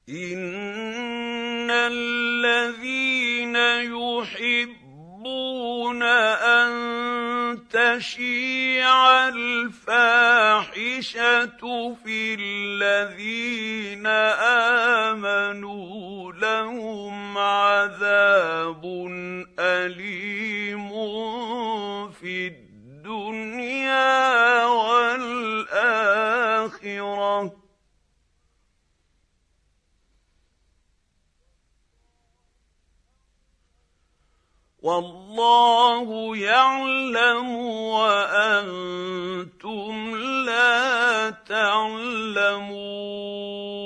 إِنَّ الَّذِينَ يُحِبُّونَ أَن تَشِيعَ الْفَاحِشَةُ فِي الَّذِينَ آمَنُوا لَهُمْ عَذَابٌ أَلِيمٌ فِي الدُّنْيَا وَالْآخِرَةِ ۚ وَاللَّهُ يَعْلَمُ وَأَنتُمْ لَا تَعْلَمُونَ.